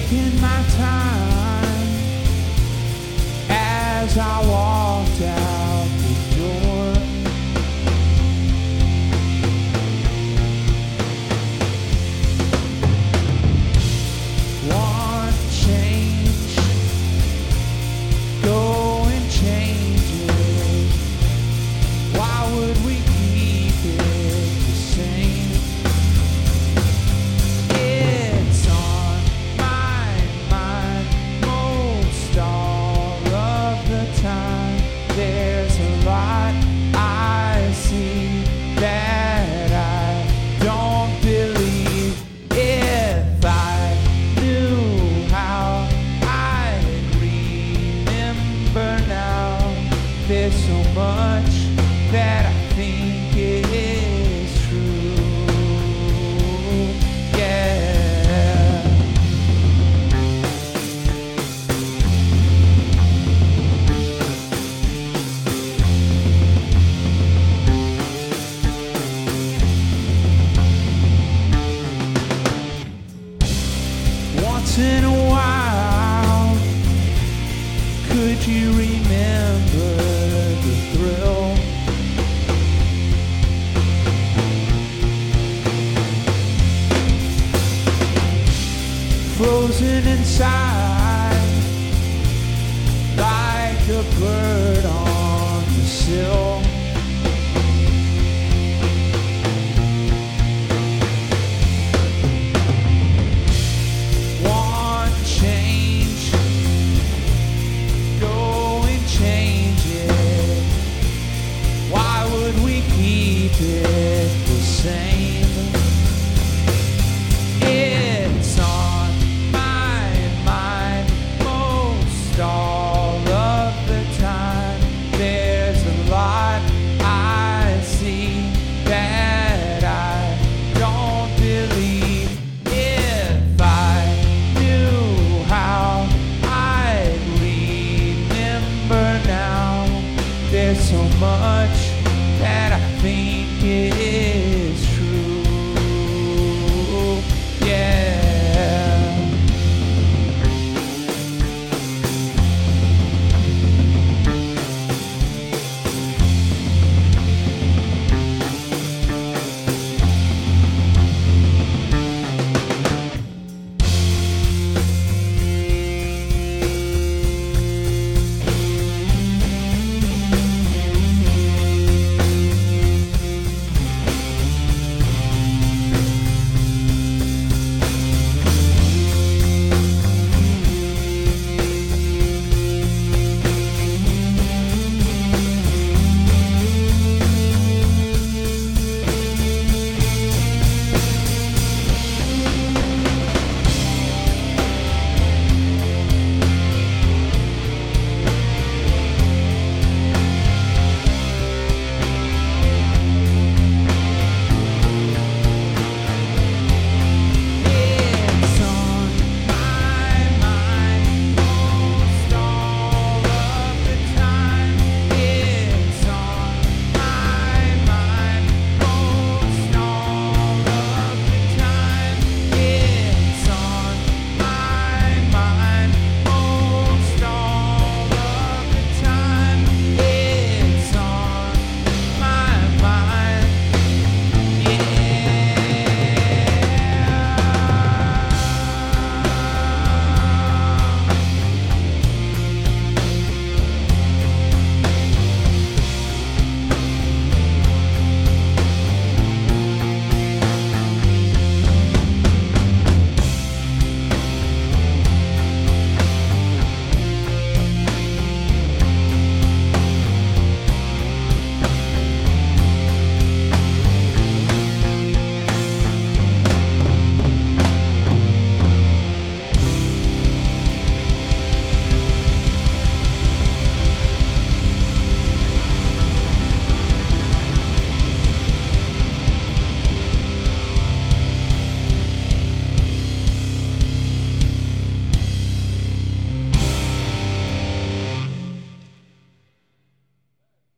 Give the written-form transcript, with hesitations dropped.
taking my time as I walked out the door. Want change, go and change it. Why would we keep it the same? It's on my mind most all of the time. There's a lot I see that I don't believe. If I knew how I'd remember now. There's so much that I think is true. Yeah. Once in a while, could you remember the thrill? Frozen inside, like a bird on the sill.